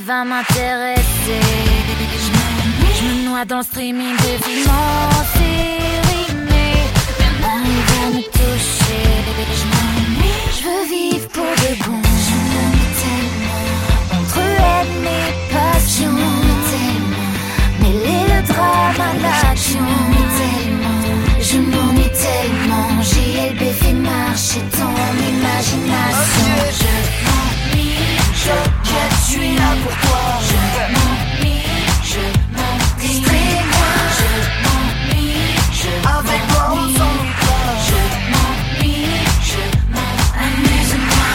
va m'intéresser. Je me noie dans le streaming des films en série, mais maintenant il va me toucher. Je veux vivre pour de bon. Je m'ennuie tellement entre haine et passion. Je m'ennuie tellement mêler le drame à l'action. Je m'ennuie tellement, JLB fait marcher ton imagination. Je m'ennuie, je suis là pour toi. Je m'ennuie, distrais-moi. Je m'ennuie, avec moi on s'ennuie pas. Je m'ennuie, amuse-moi.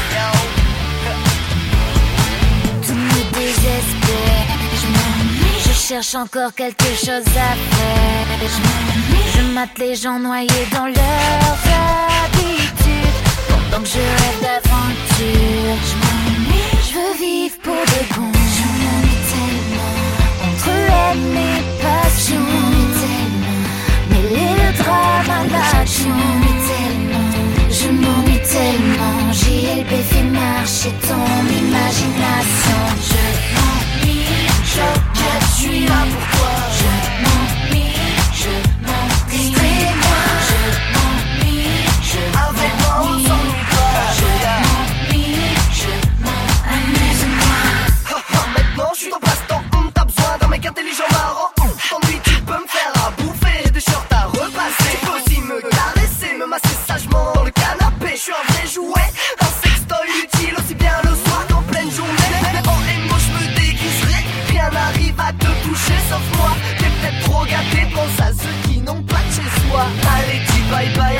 Tout me désespère. Je m'ennuie, je cherche encore quelque chose à faire. Je mate les gens noyés dans leurs habitudes pendant que je rêve d'aventure. Je m'ennuie, je veux vivre pour de bon. Je m'ennuie tellement entre haine et passion. Je m'ennuie tellement mêler le drame à l'action. Je m'ennuie tellement, JLB fait marcher ton imagination. Je m'ennuie, je suis là pour toi. Je m'ennuie, distrais-moi. Je m'ennuie, avec moi on s'ennuie pas. Je m'ennuie, amuse-moi. Maintenant je suis dans passe-temps, t'as besoin d'un mec intelligent marrant. T'ennuies, tu peux me faire à bouffer, des shorts à repasser. Tu peux aussi me caresser, me masser sagement dans le canapé. Je suis un vrai jouet, un sextoy utile aussi bien le soir qu'en pleine journée. En émo je me déguiserai, rien n'arrive à te toucher sauf moi. T'es peut-être trop gâté, pense à ceux qui n'ont pas de chez soi. Allez dis bye bye